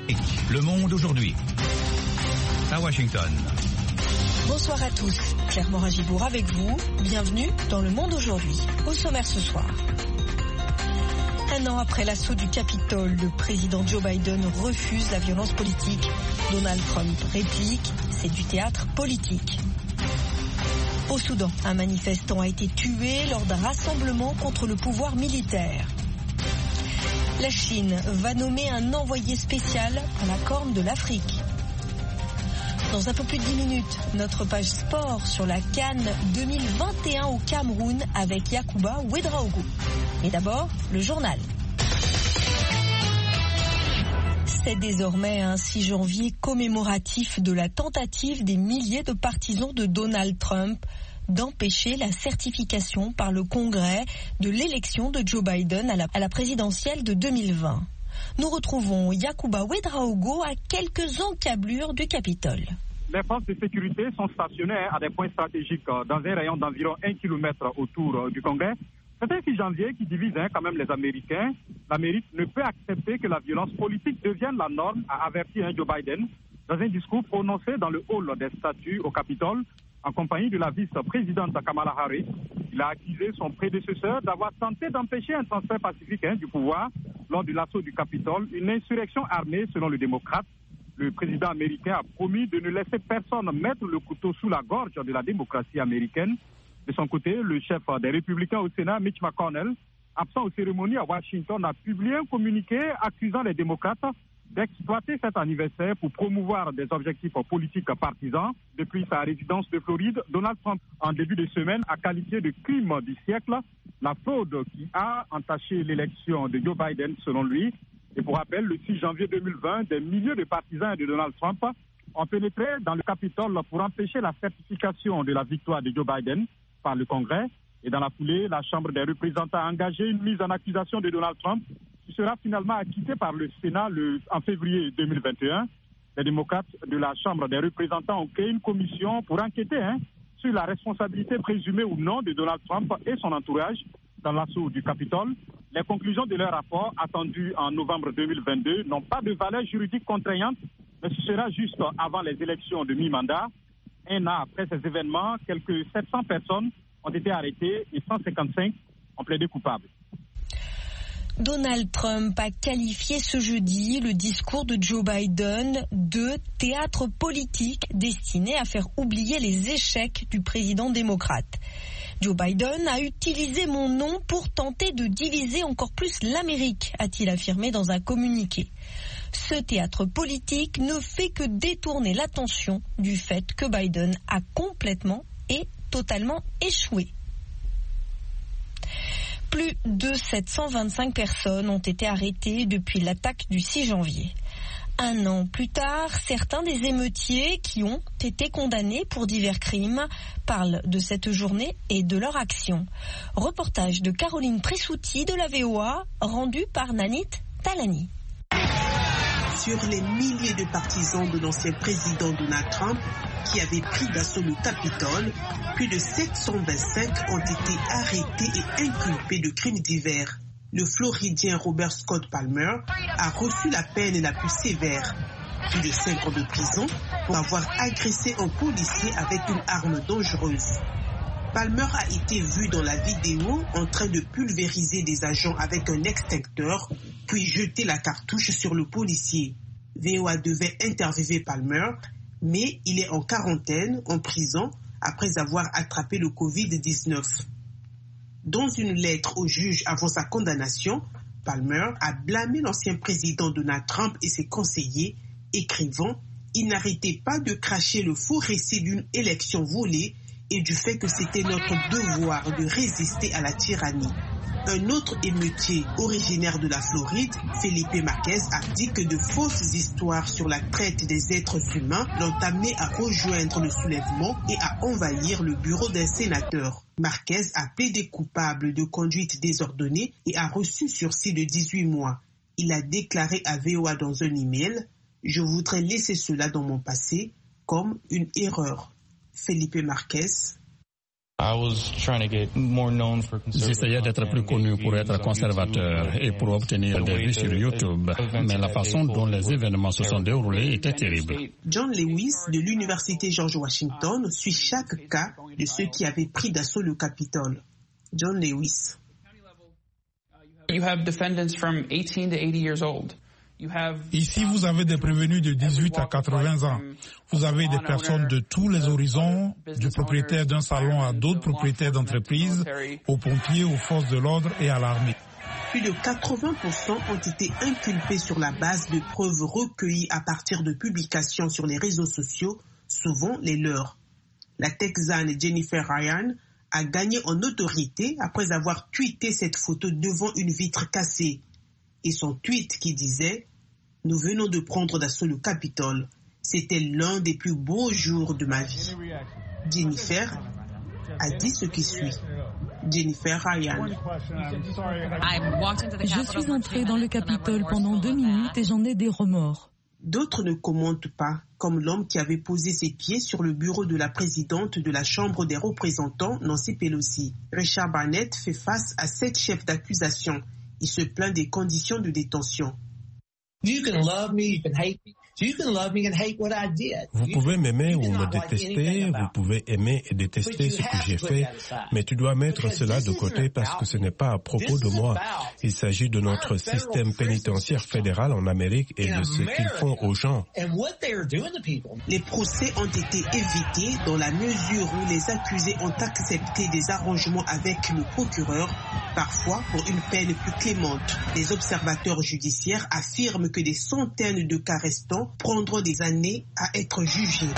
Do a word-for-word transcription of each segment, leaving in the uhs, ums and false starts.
Le Monde aujourd'hui. À Washington. Bonsoir à tous. Claire Moragibourg avec vous. Bienvenue dans Le Monde aujourd'hui. Au sommaire ce soir. Un an après l'assaut du Capitole, le président Joe Biden refuse la violence politique. Donald Trump réplique, c'est du théâtre politique. Au Soudan, un manifestant a été tué lors d'un rassemblement contre le pouvoir militaire. La Chine va nommer un envoyé spécial à la Corne de l'Afrique. Dans un peu plus de dix minutes, notre page sport sur la CAN deux mille vingt et un au Cameroun avec Yacouba Ouedraogo. Et d'abord, le journal. C'est désormais un six janvier commémoratif de la tentative des milliers de partisans de Donald Trump d'empêcher la certification par le Congrès de l'élection de Joe Biden à la, à la présidentielle de deux mille vingt. Nous retrouvons Yacouba Ouedraogo à quelques encablures du Capitole. Les forces de sécurité sont stationnées à des points stratégiques dans un rayon d'environ un kilomètre autour du Congrès. C'est un six janvier qui divise hein, quand même les Américains. L'Amérique ne peut accepter que la violence politique devienne la norme, a averti hein, Joe Biden dans un discours prononcé dans le hall des statues au Capitole, en compagnie de la vice-présidente Kamala Harris. Il a accusé son prédécesseur d'avoir tenté d'empêcher un transfert pacifique hein, du pouvoir lors de l'assaut du Capitole, une insurrection armée selon le démocrate. Le président américain a promis de ne laisser personne mettre le couteau sous la gorge de la démocratie américaine. De son côté, le chef des Républicains au Sénat, Mitch McConnell, absent aux cérémonies à Washington, a publié un communiqué accusant les démocrates d'exploiter cet anniversaire pour promouvoir des objectifs politiques partisans. Depuis sa résidence de Floride, Donald Trump, en début de semaine, a qualifié de crime du siècle la fraude qui a entaché l'élection de Joe Biden, selon lui. Et pour rappel, le six janvier deux mille vingt, des milliers de partisans de Donald Trump ont pénétré dans le Capitole pour empêcher la certification de la victoire de Joe Biden par le Congrès. Et dans la foulée, la Chambre des représentants a engagé une mise en accusation de Donald Trump qui sera finalement acquittée par le Sénat le, en février deux mille vingt et un. Les démocrates de la Chambre des représentants ont créé une commission pour enquêter hein, sur la responsabilité présumée ou non de Donald Trump et son entourage dans l'assaut du Capitole. Les conclusions de leur rapport, attendues en novembre deux mille vingt-deux, n'ont pas de valeur juridique contraignante, mais ce sera juste avant les élections de mi-mandat. Un an après ces événements, quelques sept cents personnes ont été arrêtées et cent cinquante-cinq ont plaidé coupables. Donald Trump a qualifié ce jeudi le discours de Joe Biden de théâtre politique destiné à faire oublier les échecs du président démocrate. Joe Biden a utilisé mon nom pour tenter de diviser encore plus l'Amérique, a-t-il affirmé dans un communiqué. Ce théâtre politique ne fait que détourner l'attention du fait que Biden a complètement et totalement échoué. Plus de sept cent vingt-cinq personnes ont été arrêtées depuis l'attaque du six janvier. Un an plus tard, certains des émeutiers qui ont été condamnés pour divers crimes parlent de cette journée et de leur action. Reportage de Caroline Pressouti de la V O A, rendu par Nanit Talani. Sur les milliers de partisans de l'ancien président Donald Trump qui avaient pris d'assaut le Capitole, plus de sept cent vingt-cinq ont été arrêtés et inculpés de crimes divers. Le Floridien Robert Scott Palmer a reçu la peine la plus sévère, plus de cinq ans de prison pour avoir agressé un policier avec une arme dangereuse. Palmer a été vu dans la vidéo en train de pulvériser des agents avec un extincteur, puis jeter la cartouche sur le policier. V O A devait interviewer Palmer, mais il est en quarantaine, en prison, après avoir attrapé le covid dix-neuf. Dans une lettre au juge avant sa condamnation, Palmer a blâmé l'ancien président Donald Trump et ses conseillers, écrivant « Il n'arrêtait pas de cracher le faux récit d'une élection volée et du fait que c'était notre devoir de résister à la tyrannie. » Un autre émeutier originaire de la Floride, Felipe Marquez, a dit que de fausses histoires sur la traite des êtres humains l'ont amené à rejoindre le soulèvement et à envahir le bureau d'un sénateur. Marquez a plaidé coupable de conduite désordonnée et a reçu sursis de dix-huit mois. Il a déclaré à V O A dans un email « Je voudrais laisser cela dans mon passé comme une erreur. » Felipe Marquez. J'essayais d'être plus connu pour être conservateur et pour obtenir des vues sur YouTube, mais la façon dont les événements se sont déroulés était terrible. John Lewis de l'Université George Washington suit chaque cas de ceux qui avaient pris d'assaut le Capitole. John Lewis. You have defendants from eighteen to eighty years old. Ici, vous avez des prévenus de dix-huit à quatre-vingts ans. Vous avez des personnes de tous les horizons, du propriétaire d'un salon à d'autres propriétaires d'entreprises, aux pompiers, aux forces de l'ordre et à l'armée. Plus de quatre-vingts pour cent ont été inculpés sur la base de preuves recueillies à partir de publications sur les réseaux sociaux, souvent les leurs. La Texane Jennifer Ryan a gagné en notoriété après avoir tweeté cette photo devant une vitre cassée. Et son tweet qui disait « Nous venons de prendre d'assaut le Capitole. C'était l'un des plus beaux jours de ma vie. » Jennifer a dit ce qui suit. Jennifer Ryan. Je suis entrée dans le Capitole pendant deux minutes et j'en ai des remords. D'autres ne commentent pas, comme l'homme qui avait posé ses pieds sur le bureau de la présidente de la Chambre des représentants, Nancy Pelosi. Richard Barnett fait face à sept chefs d'accusation. Il se plaint des conditions de détention. Vous pouvez m'aimer ou me détester, vous pouvez aimer et détester ce que j'ai fait, mais tu dois mettre cela de côté parce que ce n'est pas à propos de moi. Il s'agit de notre système pénitentiaire fédéral en Amérique et de ce qu'ils font aux gens. Les procès ont été évités dans la mesure où les accusés ont accepté des arrangements avec le procureur, parfois pour une peine plus clémente. Les observateurs judiciaires affirment que des centaines de cas restants prendront des années à être jugés.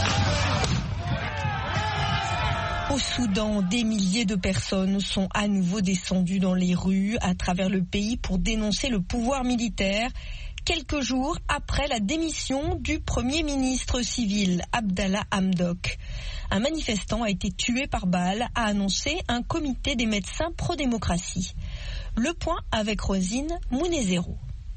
Au Soudan, des milliers de personnes sont à nouveau descendues dans les rues à travers le pays pour dénoncer le pouvoir militaire, quelques jours après la démission du Premier ministre civil Abdallah Hamdok. Un manifestant a été tué par balle, a annoncé un comité des médecins pro-démocratie. Le point avec Rosine Mounezero.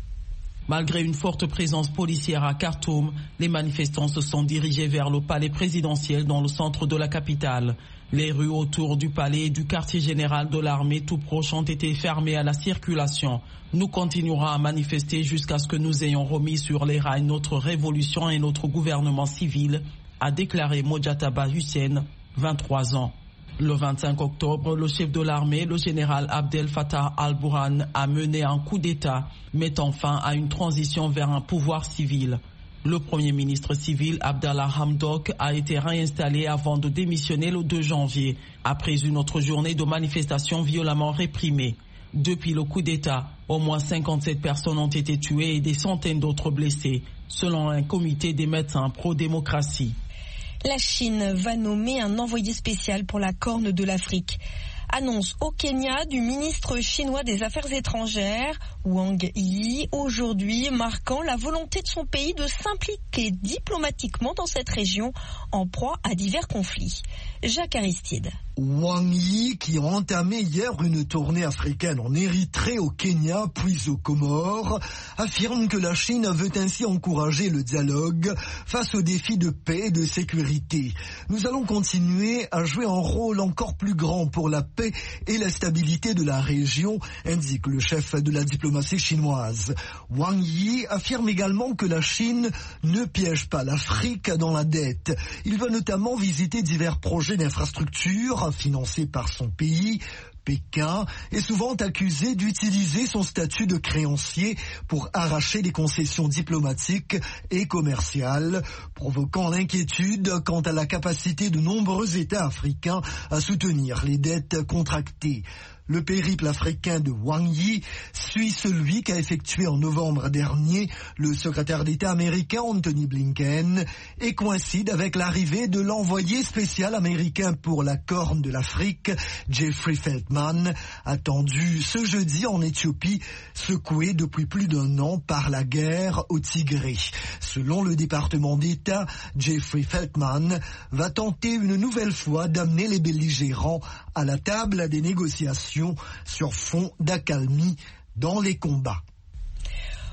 Malgré une forte présence policière à Khartoum, les manifestants se sont dirigés vers le palais présidentiel dans le centre de la capitale. Les rues autour du palais et du quartier général de l'armée tout proche ont été fermées à la circulation. Nous continuerons à manifester jusqu'à ce que nous ayons remis sur les rails notre révolution et notre gouvernement civil, a déclaré Mojataba Hussein, vingt-trois ans. Le vingt-cinq octobre, le chef de l'armée, le général Abdel Fattah al-Burhan, a mené un coup d'État, mettant fin à une transition vers un pouvoir civil. Le Premier ministre civil, Abdallah Hamdok, a été réinstallé avant de démissionner le deux janvier, après une autre journée de manifestations violemment réprimées. Depuis le coup d'État, au moins cinquante-sept personnes ont été tuées et des centaines d'autres blessées, selon un comité des médecins pro-démocratie. La Chine va nommer un envoyé spécial pour la Corne de l'Afrique. Annonce au Kenya du ministre chinois des Affaires étrangères, Wang Yi, aujourd'hui marquant la volonté de son pays de s'impliquer diplomatiquement dans cette région en proie à divers conflits. Jacques Aristide. Wang Yi, qui a entamé hier une tournée africaine en Érythrée, au Kenya, puis aux Comores, affirme que la Chine veut ainsi encourager le dialogue face aux défis de paix et de sécurité. Nous allons continuer à jouer un rôle encore plus grand pour la paix et la stabilité de la région, indique le chef de la diplomatie chinoise. Wang Yi affirme également que la Chine ne piège pas l'Afrique dans la dette. Il va notamment visiter divers projets d'infrastructures financés par son pays. Pékin est souvent accusé d'utiliser son statut de créancier pour arracher des concessions diplomatiques et commerciales, provoquant l'inquiétude quant à la capacité de nombreux États africains à soutenir les dettes contractées. Le périple africain de Wang Yi suit celui qu'a effectué en novembre dernier le secrétaire d'État américain Anthony Blinken et coïncide avec l'arrivée de l'envoyé spécial américain pour la Corne de l'Afrique, Jeffrey Feltman, attendu ce jeudi en Éthiopie, secoué depuis plus d'un an par la guerre au Tigré. Selon le département d'État, Jeffrey Feltman va tenter une nouvelle fois d'amener les belligérants à la table des négociations sur fond d'accalmie dans les combats.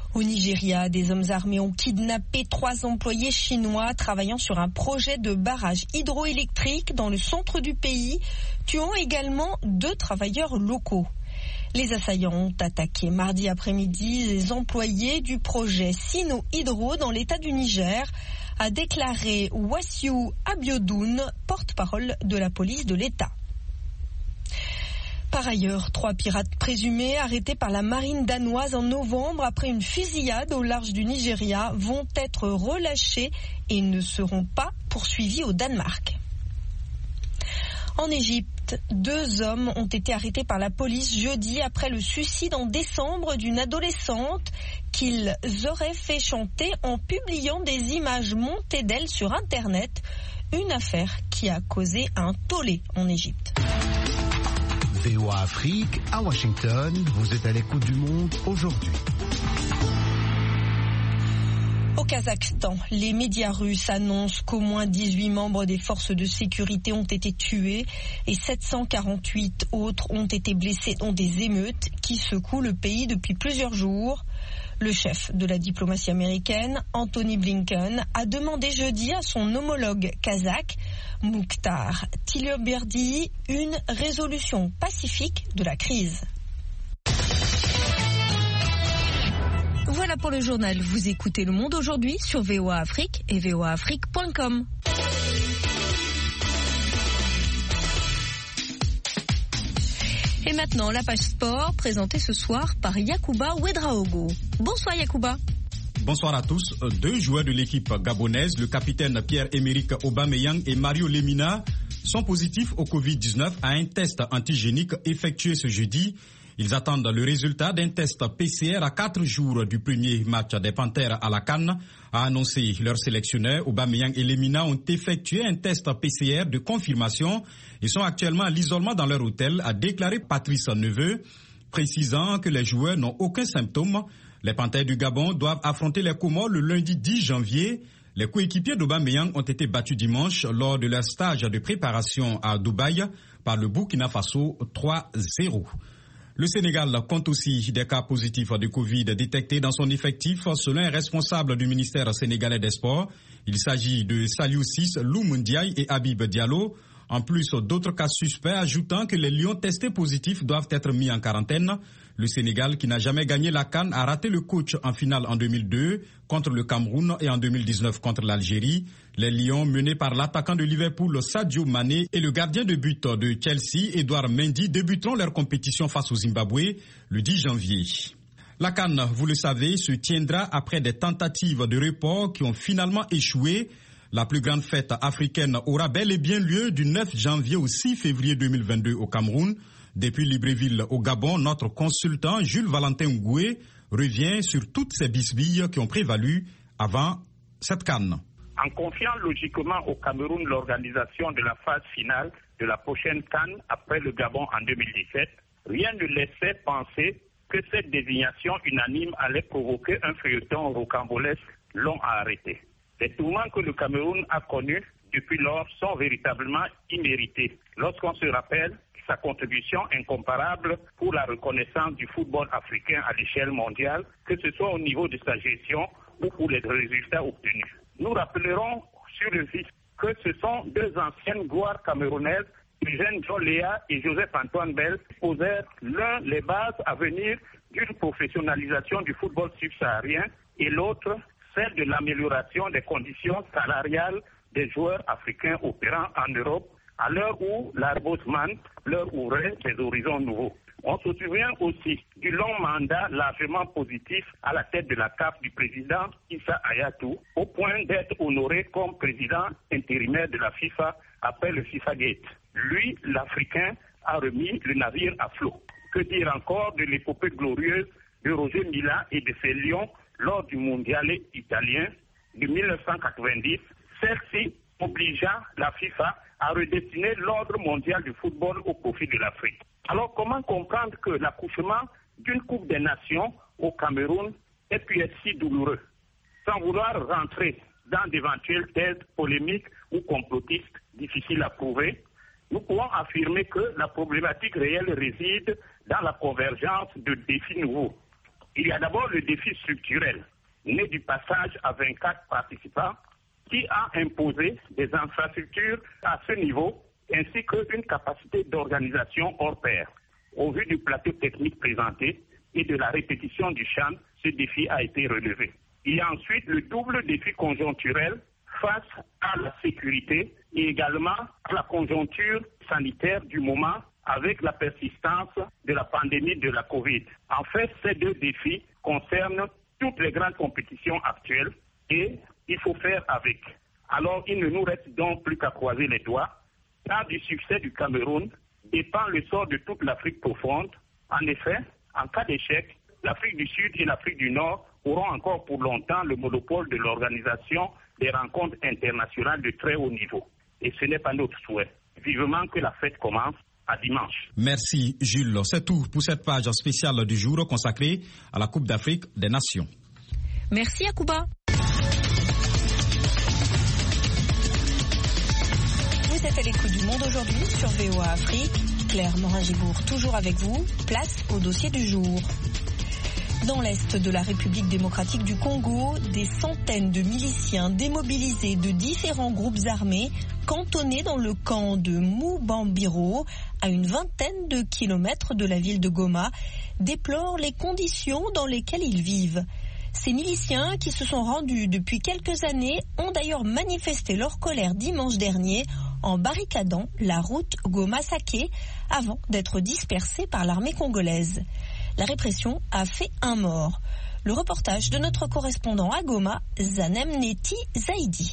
Au Nigeria, des hommes armés ont kidnappé trois employés chinois travaillant sur un projet de barrage hydroélectrique dans le centre du pays, tuant également deux travailleurs locaux. Les assaillants ont attaqué mardi après-midi les employés du projet Sino Hydro dans l'état du Niger, a déclaré Wasiu Abiodoun, porte-parole de la police de l'État. Par ailleurs, trois pirates présumés arrêtés par la marine danoise en novembre après une fusillade au large du Nigeria vont être relâchés et ne seront pas poursuivis au Danemark. En Égypte, deux hommes ont été arrêtés par la police jeudi après le suicide en décembre d'une adolescente qu'ils auraient fait chanter en publiant des images montées d'elle sur Internet, une affaire qui a causé un tollé en Égypte. V O A Afrique, à Washington, vous êtes à l'écoute du monde aujourd'hui. Au Kazakhstan, les médias russes annoncent qu'au moins dix-huit membres des forces de sécurité ont été tués et sept cent quarante-huit autres ont été blessés dans des émeutes qui secouent le pays depuis plusieurs jours. Le chef de la diplomatie américaine, Anthony Blinken, a demandé jeudi à son homologue kazakh, Mukhtar Tilyurberdi, une résolution pacifique de la crise. Voilà pour le journal. Vous écoutez Le Monde aujourd'hui sur V O A Afrique et v o a afrique point com. Et maintenant, la page sport, présentée ce soir par Yacouba Ouedraogo. Bonsoir Yacouba. Bonsoir à tous. Deux joueurs de l'équipe gabonaise, le capitaine Pierre-Emerick Aubameyang et Mario Lemina, sont positifs au covid dix-neuf à un test antigénique effectué ce jeudi. Ils attendent le résultat d'un test P C R à quatre jours du premier match des Panthères à la CAN, a annoncé leur sélectionneur. Aubameyang et Lemina ont effectué un test P C R de confirmation. Ils sont actuellement à l'isolement dans leur hôtel, a déclaré Patrice Neveu, précisant que les joueurs n'ont aucun symptôme. Les Panthères du Gabon doivent affronter les Comores le lundi dix janvier. Les coéquipiers d'Aubameyang ont été battus dimanche lors de leur stage de préparation à Dubaï par le Burkina Faso trois zéro. Le Sénégal compte aussi des cas positifs de Covid détectés dans son effectif, selon un responsable du ministère sénégalais des Sports. Il s'agit de Saliou Ciss, Loum Ndiaye et Habib Diallo. En plus d'autres cas suspects, ajoutant que les lions testés positifs doivent être mis en quarantaine. Le Sénégal, qui n'a jamais gagné la CAN, a raté le coach en finale en deux mille deux contre le Cameroun et en deux mille dix-neuf contre l'Algérie. Les Lions, menés par l'attaquant de Liverpool Sadio Mané et le gardien de but de Chelsea, Edouard Mendy, débuteront leur compétition face au Zimbabwe le dix janvier. La CAN, vous le savez, se tiendra après des tentatives de report qui ont finalement échoué. La plus grande fête africaine aura bel et bien lieu du neuf janvier au six février deux mille vingt-deux au Cameroun. Depuis Libreville au Gabon, notre consultant Jules Valentin Ngoué revient sur toutes ces bisbilles qui ont prévalu avant cette CAN. En confiant logiquement au Cameroun l'organisation de la phase finale de la prochaine CAN après le Gabon en deux mille dix-sept, rien ne laissait penser que cette désignation unanime allait provoquer un feuilleton rocambolesque long à arrêter. Les tourments que le Cameroun a connus depuis lors sont véritablement immérités. Lorsqu'on se rappelle sa contribution incomparable pour la reconnaissance du football africain à l'échelle mondiale, que ce soit au niveau de sa gestion ou pour les résultats obtenus. Nous rappellerons sur le vif que ce sont deux anciennes gloires camerounaises, Eugène John Léa et Joseph-Antoine Bell, qui posèrent l'un les bases à venir d'une professionnalisation du football subsaharien et l'autre celle de l'amélioration des conditions salariales des joueurs africains opérant en Europe, à l'heure où l'Arbosman leur ouvrait des horizons nouveaux. On se souvient aussi du long mandat largement positif à la tête de la C A F du président Issa Hayatou, au point d'être honoré comme président intérimaire de la FIFA après le FIFA Gate. Lui, l'Africain, a remis le navire à flot. Que dire encore de l'épopée glorieuse de Roger Mila et de ses Lions lors du mondial italien de mille neuf cent quatre-vingt-dix, celle-ci obligea la FIFA à redessiner l'ordre mondial du football au profit de l'Afrique. Alors comment comprendre que l'accouchement d'une Coupe des Nations au Cameroun ait pu être si douloureux? Sans vouloir rentrer dans d'éventuelles thèses polémiques ou complotistes difficiles à prouver, nous pouvons affirmer que la problématique réelle réside dans la convergence de défis nouveaux. Il y a d'abord le défi structurel, né du passage à vingt-quatre participants, qui a imposé des infrastructures à ce niveau, ainsi qu'une capacité d'organisation hors pair. Au vu du plateau technique présenté et de la répétition du chant, ce défi a été relevé. Il y a ensuite le double défi conjoncturel face à la sécurité et également à la conjoncture sanitaire du moment avec la persistance de la pandémie de la Covid. En fait, ces deux défis concernent toutes les grandes compétitions actuelles et il faut faire avec. Alors, il ne nous reste donc plus qu'à croiser les doigts, car du succès du Cameroun dépend le sort de toute l'Afrique profonde. En effet, en cas d'échec, l'Afrique du Sud et l'Afrique du Nord auront encore pour longtemps le monopole de l'organisation des rencontres internationales de très haut niveau. Et ce n'est pas notre souhait. Vivement que la fête commence à dimanche. Merci Jules. C'est tout pour cette page spéciale du jour consacrée à la Coupe d'Afrique des Nations. Merci Akouba. Vous êtes à l'écoute du Monde aujourd'hui sur V O A Afrique. Claire Morin-Gibourg toujours avec vous. Place au dossier du jour. Dans l'est de la République démocratique du Congo, des centaines de miliciens démobilisés de différents groupes armés cantonnés dans le camp de Mubambiro, à une vingtaine de kilomètres de la ville de Goma, déplorent les conditions dans lesquelles ils vivent. Ces miliciens, qui se sont rendus depuis quelques années, ont d'ailleurs manifesté leur colère dimanche dernier en barricadant la route Goma-Saké avant d'être dispersés par l'armée congolaise. La répression a fait un mort. Le reportage de notre correspondant à Goma, Zanem Neti Zaidi.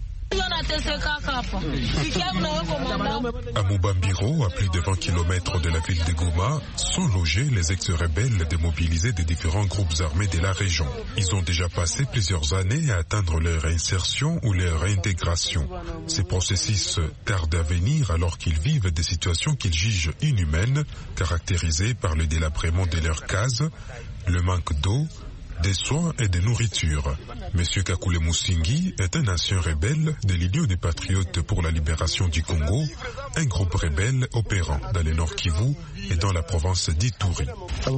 À Mubambiro, à plus de vingt kilomètres de la ville de Goma, sont logés les ex-rebelles démobilisés des différents groupes armés de la région. Ils ont déjà passé plusieurs années à atteindre leur insertion ou leur réintégration. Ces processus tardent à venir alors qu'ils vivent des situations qu'ils jugent inhumaines, caractérisées par le délabrement de leurs cases, le manque d'eau, des soins et de nourriture. Monsieur Kakule Musingi est un ancien rebelle de l'Union des Patriotes pour la Libération du Congo, un groupe rebelle opérant dans le Nord Kivu et dans la province d'Ituri.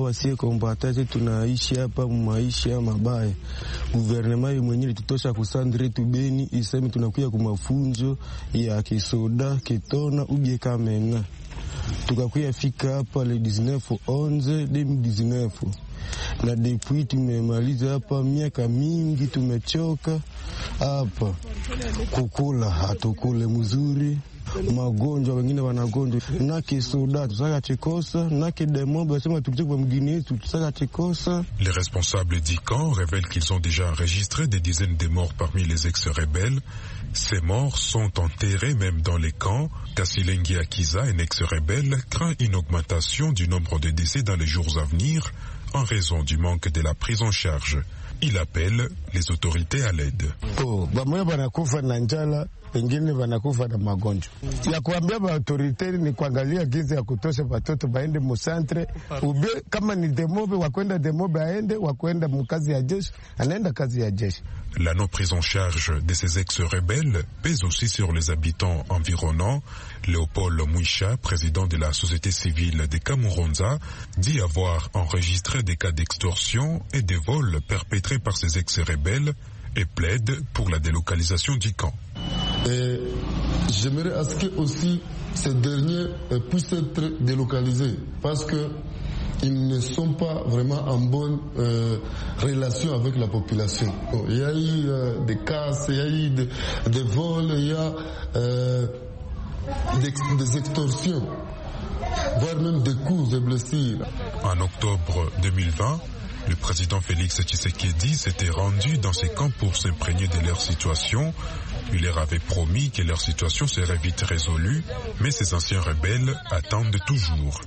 Gouvernement mwenyewe tutosha kusandre tubeni iseme tunakuya kumafunzo ya kisoda kitona ubie kamena tukakuya fika hapa le dix-neuf onze deux mille dix-neuf na depuis tumemaliza hapa miaka mingi, tumechoka hapa kukula hatukule mzuri, magonjwa wengine wanagonjwa na kisoda tusaka chikosa na kidemo basema tukitoka mgini yetu tusaka chikosa. Les responsables du camp révèlent qu'ils ont déjà enregistré des dizaines de morts parmi les ex-rebelles. Ces morts sont enterrés même dans les camps. Kasilengi Akiza, un ex-rebelle, craint une augmentation du nombre de décès dans les jours à venir en raison du manque de la prise en charge. Il appelle les autorités à l'aide. Oh, bamoya banakufa na njala, wengine banakufa na magonjwa. Ya kuambia ba autorite ni kuangalia gizi ya kutosha watoto baende mu centre, ube kama ni demobe wakwenda demobe aende, wakwenda mu kazi ya jeshi, anaenda kazi ya jeshi. La non prise en charge de ces ex-rebelles pèse aussi sur les habitants environnants. Léopold Mouisha, président de la société civile de Kamuronza, dit avoir enregistré des cas d'extorsion et de vols perpétrés par ces ex-rebelles et plaide pour la délocalisation du camp. Et j'aimerais à ce que aussi ces derniers puissent être délocalisés parce que ils ne sont pas vraiment en bonne euh, relation avec la population. Il y a eu euh, des casses, il y a eu des, des vols, il y a euh, des, des extorsions, voire même des coups et blessures. En octobre deux mille vingt, le président Félix Tshisekedi s'était rendu dans ces camps pour s'imprégner de leur situation. Il leur avait promis que leur situation serait vite résolue, mais ces anciens rebelles attendent toujours.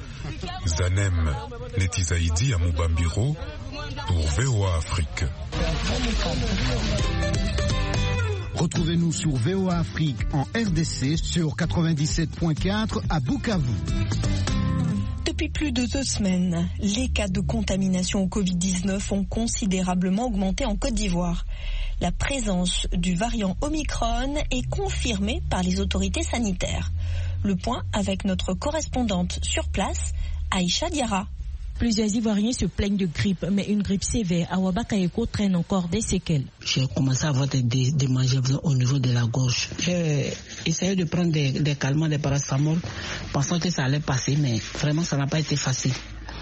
Zanem Netizaidi à Mubambiro pour V O A Afrique. Retrouvez-nous sur V O A Afrique en R D C sur quatre-vingt-dix-sept point quatre à Bukavu. Depuis plus de deux semaines, les cas de contamination au covid dix-neuf ont considérablement augmenté en Côte d'Ivoire. La présence du variant Omicron est confirmée par les autorités sanitaires. Le point avec notre correspondante sur place, Aïcha Diarra. Plusieurs Ivoiriens se plaignent de grippe, mais une grippe sévère à Ouabakayeko traîne encore des séquelles. J'ai commencé à avoir des démangeaisons au niveau de la gorge. J'ai essayé de prendre des, des calmants, des paracétamol, pensant que ça allait passer, mais vraiment ça n'a pas été facile.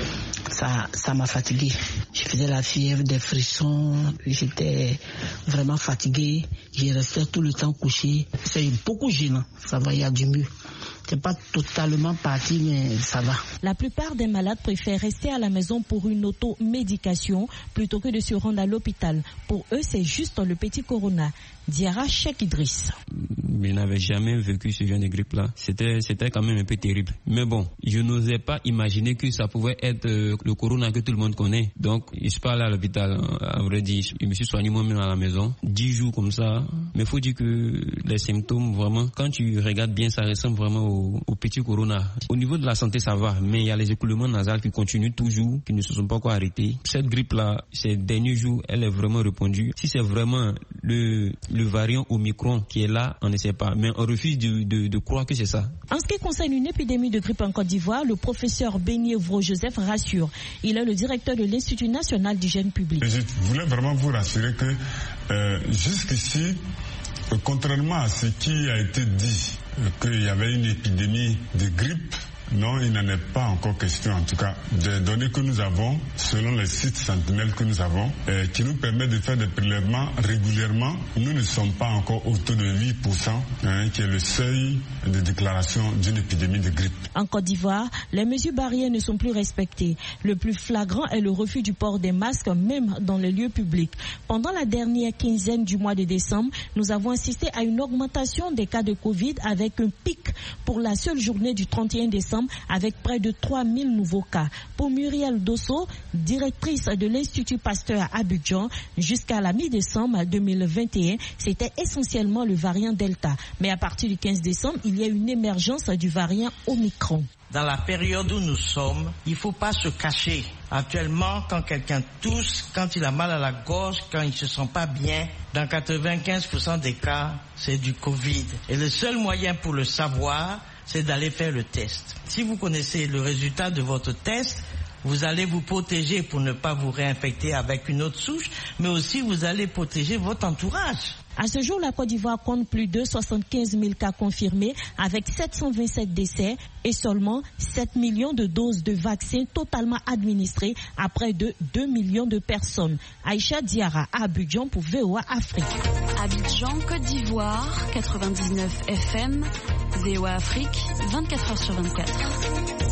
Ça, ça m'a fatigué. Je faisais la fièvre, des frissons, j'étais vraiment fatigué. J'ai resté tout le temps couché. C'est beaucoup gênant, ça va, il y a du mieux. C'est pas totalement parti, mais ça va. La plupart des malades préfèrent rester à la maison pour une automédication plutôt que de se rendre à l'hôpital. Pour eux, c'est juste le petit corona. Diara Cheikh Idriss. Je n'avais jamais vécu ce genre de grippe-là. C'était, c'était quand même un peu terrible. Mais bon, je n'osais pas imaginer que ça pouvait être euh, le corona que tout le monde connaît. Donc, je suis pas allé à l'hôpital, à vrai dire. Je me suis soigné moi-même à la maison. Dix jours comme ça. Mais il faut dire que les symptômes, vraiment, quand tu regardes bien, ça ressemble vraiment au, au petit corona. Au niveau de la santé, ça va. Mais il y a les écoulements nasales qui continuent toujours, qui ne se sont pas encore arrêtés. Cette grippe-là, ces derniers jours, elle est vraiment répandue. Si c'est vraiment le, le variant Omicron qui est là, on ne sait pas. Mais on refuse de, de, de croire que c'est ça. En ce qui concerne une épidémie de grippe en Côte d'Ivoire, le professeur Benievro Joseph rassure. Il est le directeur de l'Institut national d'hygiène publique. Je voulais vraiment vous rassurer que euh, jusqu'ici, euh, contrairement à ce qui a été dit, euh, qu'il y avait une épidémie de grippe, non, il n'en est pas encore question, en tout cas, des données que nous avons, selon les sites sentinelles que nous avons, euh, qui nous permettent de faire des prélèvements régulièrement. Nous ne sommes pas encore autour de huit pour cent, hein, qui est le seuil de déclaration d'une épidémie de grippe. En Côte d'Ivoire, les mesures barrières ne sont plus respectées. Le plus flagrant est le refus du port des masques, même dans les lieux publics. Pendant la dernière quinzaine du mois de décembre, nous avons assisté à une augmentation des cas de Covid avec un pic pour la seule journée du trente et un décembre avec près de trois mille nouveaux cas. Pour Muriel Dosso, directrice de l'Institut Pasteur à Abidjan, jusqu'à la mi-décembre deux mille vingt et un, c'était essentiellement le variant Delta. Mais à partir du quinze décembre, il y a une émergence du variant Omicron. Dans la période où nous sommes, il ne faut pas se cacher. Actuellement, quand quelqu'un tousse, quand il a mal à la gorge, quand il ne se sent pas bien, dans quatre-vingt-quinze pour cent des cas, c'est du Covid. Et le seul moyen pour le savoir, c'est d'aller faire le test. Si vous connaissez le résultat de votre test, vous allez vous protéger pour ne pas vous réinfecter avec une autre souche, mais aussi vous allez protéger votre entourage. À ce jour, la Côte d'Ivoire compte plus de soixante-quinze mille cas confirmés avec sept cent vingt-sept décès et seulement sept millions de doses de vaccins totalement administrées à près de deux millions de personnes. Aïcha Diara à Abidjan pour V O A Afrique. Abidjan, Côte d'Ivoire, quatre-vingt-dix-neuf F M, V O A Afrique, vingt-quatre heures sur vingt-quatre.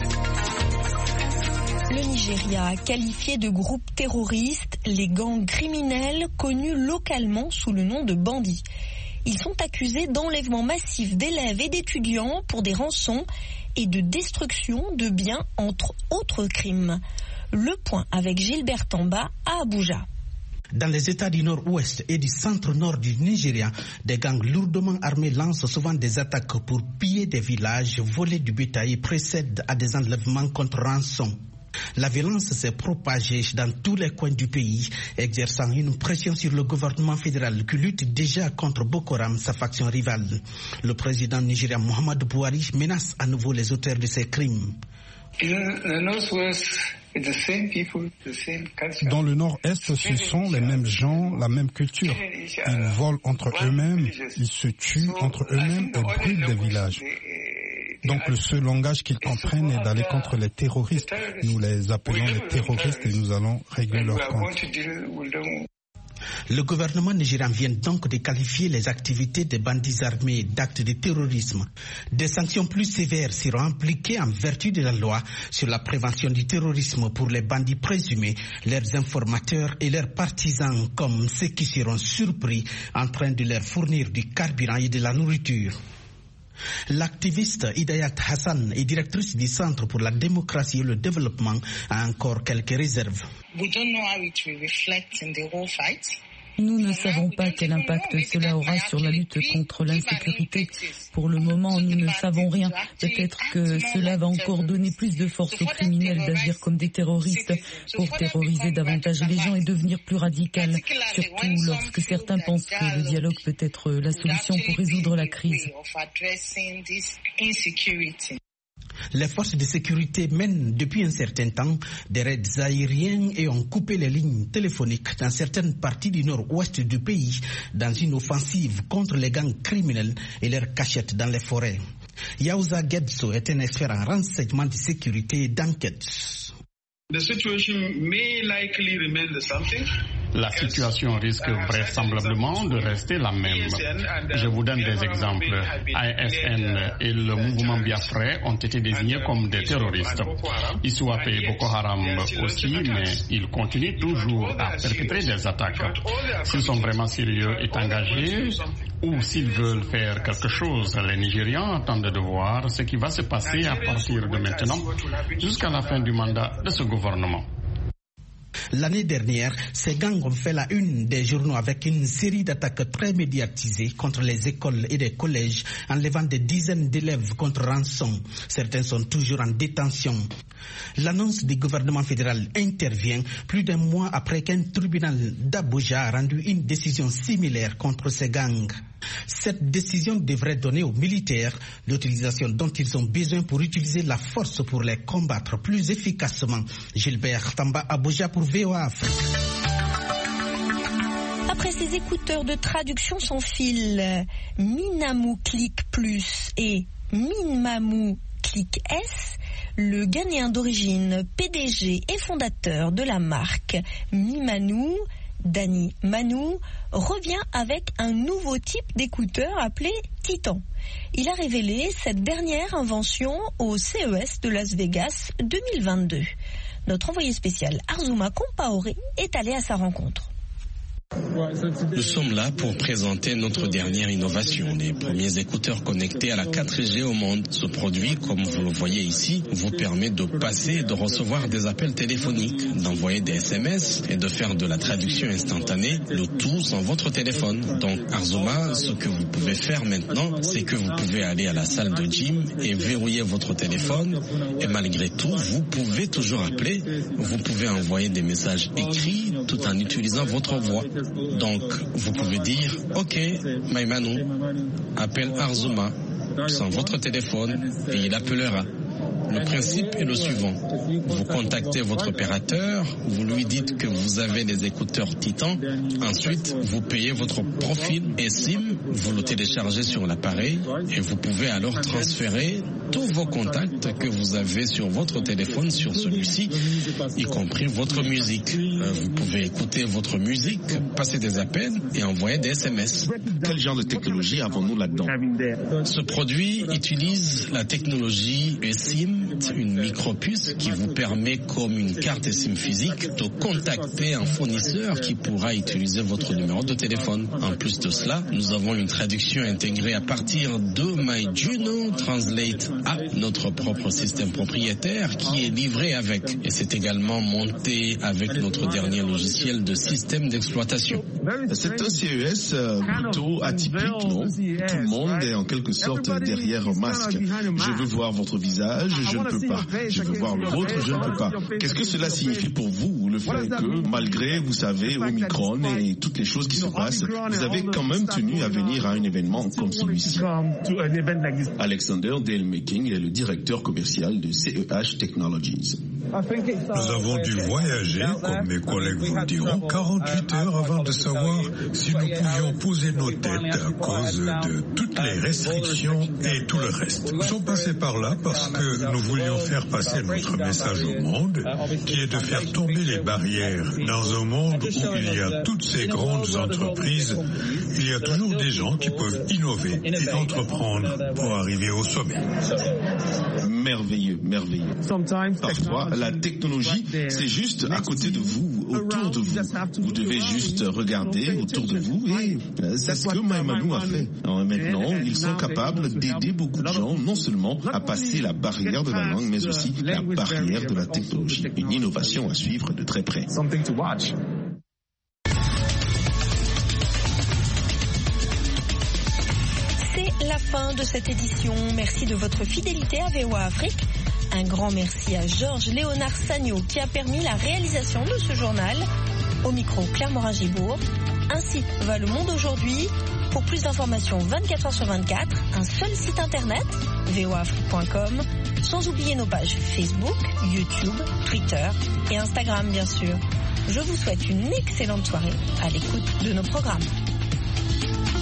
Le Nigeria, qualifié de groupe terroriste, les gangs criminels connus localement sous le nom de bandits. Ils sont accusés d'enlèvement massif d'élèves et d'étudiants pour des rançons et de destruction de biens entre autres crimes. Le point avec Gilbert Tamba à Abuja. Dans les États du nord-ouest et du centre-nord du Nigeria, des gangs lourdement armés lancent souvent des attaques pour piller des villages, voler du bétail et précèdent à des enlèvements contre rançon. La violence s'est propagée dans tous les coins du pays, exerçant une pression sur le gouvernement fédéral qui lutte déjà contre Boko Haram, sa faction rivale. Le président nigérien Muhammadu Buhari menace à nouveau les auteurs de ces crimes. Dans le nord-est, ce sont les mêmes gens, la même culture. Ils volent entre eux-mêmes, ils se tuent entre eux-mêmes et brûlent des villages. Donc le seul langage qu'ils comprennent est d'aller contre les terroristes. Nous les appelons les terroristes et nous allons régler leur compte. Le gouvernement nigérian vient donc de qualifier les activités des bandits armés d'actes de terrorisme. Des sanctions plus sévères seront appliquées en vertu de la loi sur la prévention du terrorisme pour les bandits présumés, leurs informateurs et leurs partisans, comme ceux qui seront surpris en train de leur fournir du carburant et de la nourriture. L'activiste Hidayat Hassan est directrice du Centre pour la démocratie et le développement, a encore quelques réserves. Nous ne savons pas quel impact cela aura sur la lutte contre l'insécurité. Pour le moment, nous ne savons rien. Peut-être que cela va encore donner plus de force aux criminels d'agir comme des terroristes pour terroriser davantage les gens et devenir plus radical, surtout lorsque certains pensent que le dialogue peut être la solution pour résoudre la crise. Les forces de sécurité mènent depuis un certain temps des raids aériens et ont coupé les lignes téléphoniques dans certaines parties du nord-ouest du pays dans une offensive contre les gangs criminels et leurs cachettes dans les forêts. Yaouza Gedso est un expert en renseignement de sécurité et d'enquête. The situation may likely remain the same. La situation risque vraisemblablement de rester la même. Je vous donne des exemples. A S N et le mouvement Biafra ont été désignés comme des terroristes. Iswap et Boko Haram aussi, mais ils continuent toujours à perpétrer des attaques. S'ils sont vraiment sérieux et engagés, ou s'ils veulent faire quelque chose, les Nigérians attendent de voir ce qui va se passer à partir de maintenant jusqu'à la fin du mandat de ce gouvernement. L'année dernière, ces gangs ont fait la une des journaux avec une série d'attaques très médiatisées contre les écoles et les collèges, enlevant des dizaines d'élèves contre rançon. Certains sont toujours en détention. L'annonce du gouvernement fédéral intervient plus d'un mois après qu'un tribunal d'Abuja a rendu une décision similaire contre ces gangs. Cette décision devrait donner aux militaires l'utilisation dont ils ont besoin pour utiliser la force pour les combattre plus efficacement. Gilbert Tamba, Abuja pour V O A Afrique. Après ces écouteurs de traduction sans fil, Minamu Click Plus et Minmamu Click S, le Ghanéen d'origine, P D G et fondateur de la marque Mimanu, Dani Manu, revient avec un nouveau type d'écouteur appelé Titan. Il a révélé cette dernière invention au C E S de Las Vegas deux mille vingt-deux. Notre envoyé spécial Arzuma Compaoré est allé à sa rencontre. Nous sommes là pour présenter notre dernière innovation, les premiers écouteurs connectés à la quatre G au monde. Ce produit, comme vous le voyez ici, vous permet de passer et de recevoir des appels téléphoniques, d'envoyer des S M S et de faire de la traduction instantanée, le tout sans votre téléphone. Donc Arzuma, ce que vous pouvez faire maintenant, c'est que vous pouvez aller à la salle de gym et verrouiller votre téléphone et malgré tout, vous pouvez toujours appeler, vous pouvez envoyer des messages écrits tout en utilisant votre voix. Donc, vous pouvez dire, ok, Maïmanu, appelle Arzuma sans votre téléphone et il appellera. Le principe est le suivant. Vous contactez votre opérateur, vous lui dites que vous avez des écouteurs Titan. Ensuite, vous payez votre profil et SIM, vous le téléchargez sur l'appareil et vous pouvez alors transférer tous vos contacts que vous avez sur votre téléphone sur celui-ci, y compris votre musique. Vous pouvez écouter votre musique, passer des appels et envoyer des S M S. Quel genre de technologie avons-nous là-dedans? Ce produit utilise la technologie eSIM, une micropuce qui vous permet, comme une carte SIM physique, de contacter un fournisseur qui pourra utiliser votre numéro de téléphone. En plus de cela, nous avons une traduction intégrée à partir de MyJuno Translate A, notre propre système propriétaire qui est livré avec. Et c'est également monté avec notre dernier logiciel de système d'exploitation. C'est un C E S plutôt atypique, non? Tout le monde est en quelque sorte derrière un masque. Je veux voir votre visage, je ne peux pas. Je veux voir le vôtre, je ne peux pas. Qu'est-ce que cela signifie pour vous, le fait que, malgré, vous savez, Omicron et toutes les choses qui se passent, vous avez quand même tenu à venir à un événement comme celui-ci? Alexander Dale-Making est le directeur commercial de C E H Technologies. Nous avons dû voyager, comme mes collègues vous le diront, quarante-huit heures avant de savoir si nous pouvions poser nos têtes à cause de toutes les restrictions et tout le reste. Nous sommes passés par là parce que nous voulions faire passer notre message au monde, qui est de faire tomber les barrières. Dans un monde où il y a toutes ces grandes entreprises, il y a toujours des gens qui peuvent innover et entreprendre pour arriver au sommet. Merveilleux, merveilleux. Parfois, la technologie, c'est juste à côté de vous, autour de vous. Vous devez juste regarder autour de vous et c'est ce que Maïmanu a fait. Alors maintenant, ils sont capables d'aider beaucoup de gens, non seulement à passer la barrière de la langue, mais aussi la barrière de la technologie. Une innovation à suivre de très près. C'est la fin de cette édition. Merci de votre fidélité à V O A Afrique. Un grand merci à Georges Léonard Sagno qui a permis la réalisation de ce journal. Au micro, Claire Morin-Gibourg. Ainsi va le monde aujourd'hui. Pour plus d'informations vingt-quatre heures sur vingt-quatre, un seul site internet, v o a afrique point com. Sans oublier nos pages Facebook, YouTube, Twitter et Instagram bien sûr. Je vous souhaite une excellente soirée à l'écoute de nos programmes.